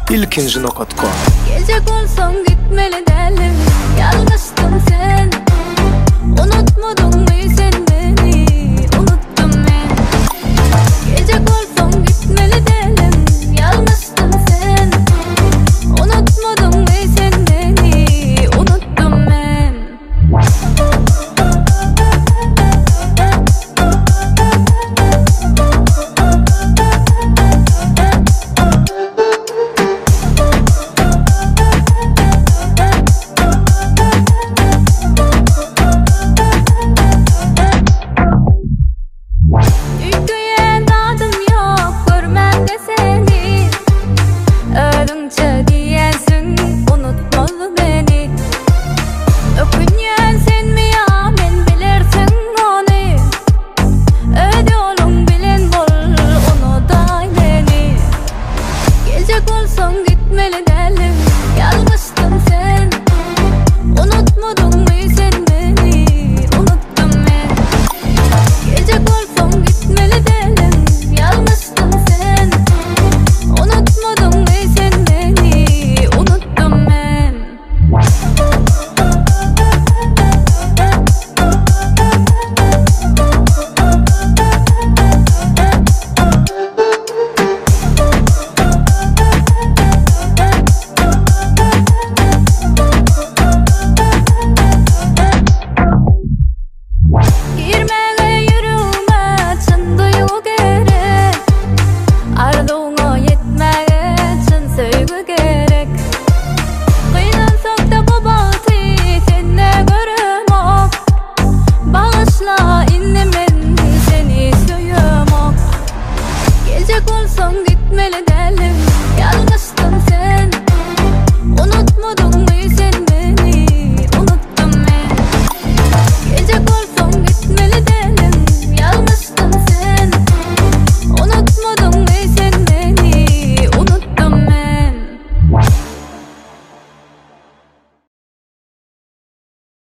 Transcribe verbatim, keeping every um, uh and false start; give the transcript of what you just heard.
ilkinci nokta com. Gelecek olsan gitmeli derim, yalnızsın sen. Unutmadın mı sen beni, unuttum ben. Gelecek olsan gitmeli derim, yalnızsın sen. Unutmadın mı sen beni, unuttum ben. Dünküye dadım yok, görmem de seni. Öldünce diyensin, unutmalı beni. Öpünyen sen mi ya, ben bilirsin onu. Ödüyorum bilin bol, onu da beni. Gelecek olsan gitmeli derim, yalnızsın sen. Unutmadın mı sen beni, unuttum ben. Gelecek olsan gitmeli derim, yalnızsın sen. Unutmadın mı sen beni, unuttum ben. Girmeye yürüme, çın duygu gerek. Arzuna yetmeye çın sevgi gerek. Kıynasak da bu batı seninle göremem. Bağışla indim ben seni söylemem. Gelecek olsan gitmeli derim, yalnızsın sen. Unutmadın mı sen